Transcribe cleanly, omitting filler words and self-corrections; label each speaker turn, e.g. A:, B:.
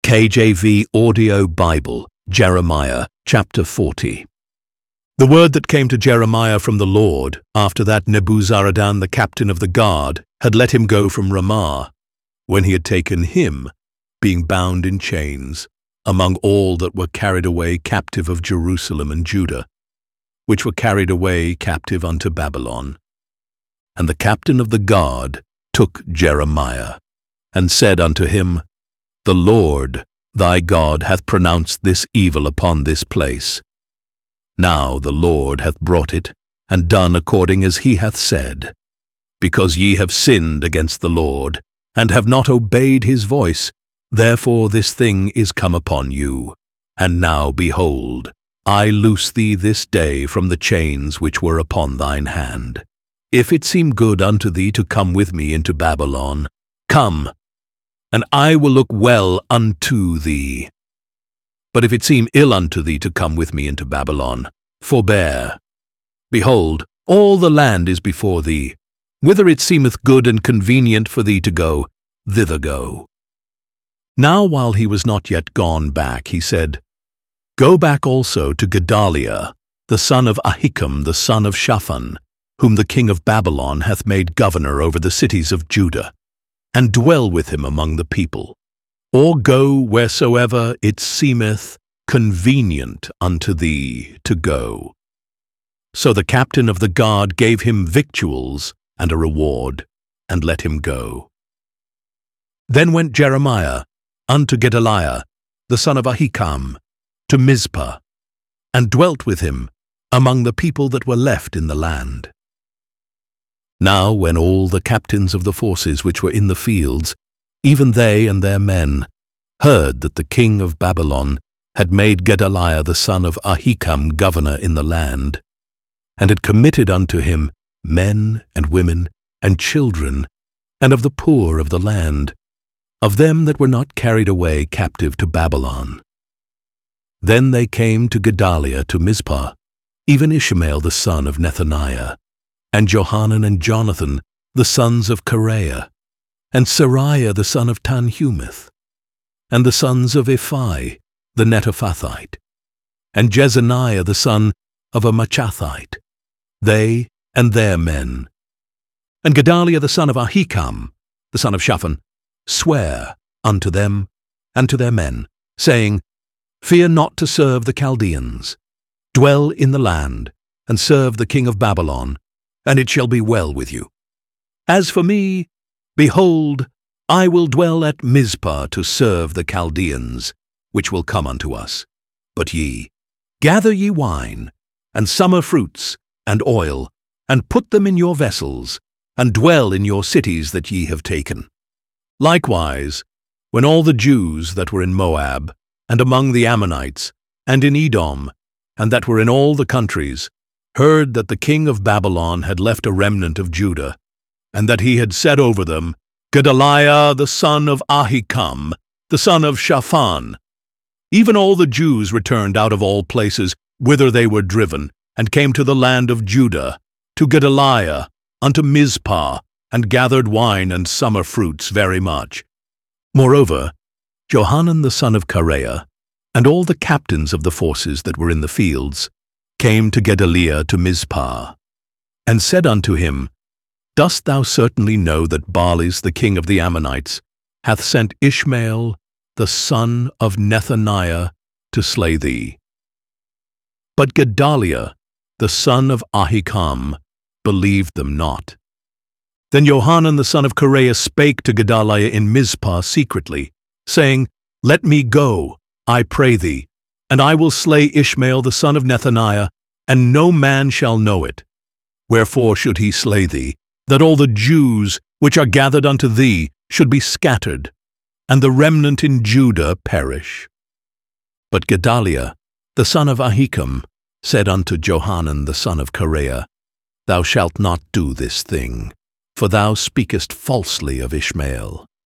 A: KJV Audio Bible, Jeremiah, chapter 40. The word that came to Jeremiah from the Lord, after that Nebuzaradan the captain of the guard had let him go from Ramah, when he had taken him, being bound in chains, among all that were carried away captive of Jerusalem and Judah, which were carried away captive unto Babylon. And the captain of the guard took Jeremiah, and said unto him, The Lord thy God hath pronounced this evil upon this place. Now the Lord hath brought it, and done according as he hath said. Because ye have sinned against the Lord, and have not obeyed his voice, therefore this thing is come upon you. And now, behold, I loose thee this day from the chains which were upon thine hand. If it seem good unto thee to come with me into Babylon, come, and I will look well unto thee. But if it seem ill unto thee to come with me into Babylon, forbear. Behold, all the land is before thee. Whither it seemeth good and convenient for thee to go, thither go. Now while he was not yet gone back, he said, Go back also to Gedaliah, the son of Ahikam, the son of Shaphan, whom the king of Babylon hath made governor over the cities of Judah, and dwell with him among the people, or go wheresoever it seemeth convenient unto thee to go. So the captain of the guard gave him victuals and a reward, and let him go. Then went Jeremiah unto Gedaliah, the son of Ahikam, to Mizpah, and dwelt with him among the people that were left in the land. Now when all the captains of the forces which were in the fields, even they and their men, heard that the king of Babylon had made Gedaliah the son of Ahikam governor in the land, and had committed unto him men and women and children, and of the poor of the land, of them that were not carried away captive to Babylon. Then they came to Gedaliah to Mizpah, even Ishmael the son of Nethaniah, and Johanan and Jonathan, the sons of Kareah, and Seraiah the son of Tanhumeth, and the sons of Ephi, the Netophathite, and Jezaniah the son of a Machathite, they and their men. And Gedaliah the son of Ahikam, the son of Shaphan, sware unto them and to their men, saying, Fear not to serve the Chaldeans. Dwell in the land, and serve the king of Babylon, and it shall be well with you. As for me, behold, I will dwell at Mizpah to serve the Chaldeans, which will come unto us. But ye, gather ye wine, and summer fruits, and oil, and put them in your vessels, and dwell in your cities that ye have taken. Likewise, when all the Jews that were in Moab, and among the Ammonites, and in Edom, and that were in all the countries, heard that the king of Babylon had left a remnant of Judah, and that he had set over them Gedaliah the son of Ahikam, the son of Shaphan. Even all the Jews returned out of all places whither they were driven, and came to the land of Judah, to Gedaliah, unto Mizpah, and gathered wine and summer fruits very much. Moreover, Johanan the son of Kareah, and all the captains of the forces that were in the fields, came to Gedaliah to Mizpah, and said unto him, Dost thou certainly know that Baalis the king of the Ammonites hath sent Ishmael the son of Nethaniah to slay thee? But Gedaliah the son of Ahikam believed them not. Then Johanan the son of Kareah spake to Gedaliah in Mizpah secretly, saying, Let me go, I pray thee, and I will slay Ishmael the son of Nethaniah, and no man shall know it. Wherefore should he slay thee, that all the Jews which are gathered unto thee should be scattered, and the remnant in Judah perish? But Gedaliah the son of Ahikam said unto Johanan the son of Kareah, Thou shalt not do this thing, for thou speakest falsely of Ishmael.